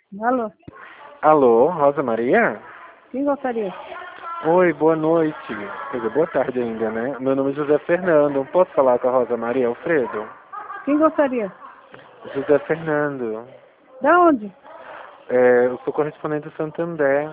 Alô, Alô, Rosa Maria? quem gostaria? Oi, boa noite. Quer dizer, boa tarde ainda, né? Meu nome é José Fernando. Posso falar com a Rosa Maria Alfredo? Quem gostaria? José Fernando. Da onde? Eu sou correspondente do Santander.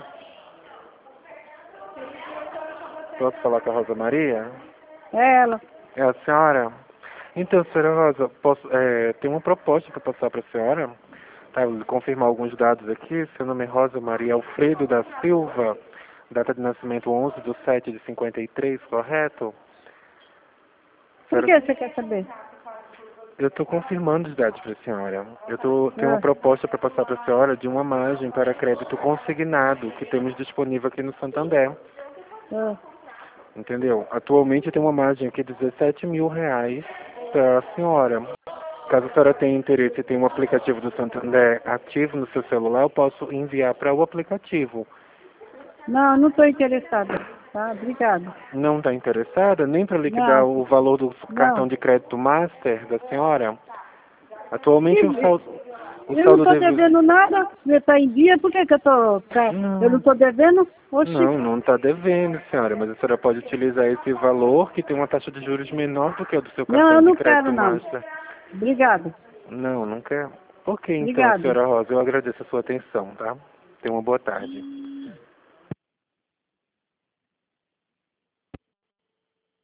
Posso falar com a Rosa Maria? É ela. É a senhora? Então, senhora Rosa, tem uma proposta para passar para a senhora. Tá, vou confirmar alguns dados aqui. Seu nome é Rosa Maria Alfredo da Silva. Data de nascimento 11/7/53, correto? Por Senhora, que você quer saber? eu estou confirmando os dados para a senhora. Tenho uma Ah, proposta para passar para a senhora de uma margem para crédito consignado que temos disponível aqui no Santander. ah. Entendeu? Atualmente tem uma margem aqui de R$ 17.000 para a senhora. Caso a senhora tenha interesse e tenha um aplicativo do Santander ativo no seu celular, eu posso enviar para o aplicativo. Não, não estou interessada. Tá, obrigada. Não está interessada nem para liquidar Não, o valor do cartão não. de crédito Master da senhora? Atualmente E- o Eu não saldo estou deve... devendo nada. Você está em dia, por que que eu não Não, estou devendo? Oxi. não está devendo, senhora, mas a senhora pode utilizar esse valor que tem uma taxa de juros menor do que a do seu Não, cartão eu de não quero, crédito não. Master. Obrigada. Não, não quer? Ok, então, Obrigada. senhora Rosa, eu agradeço a sua atenção, tá? Tenha uma boa tarde.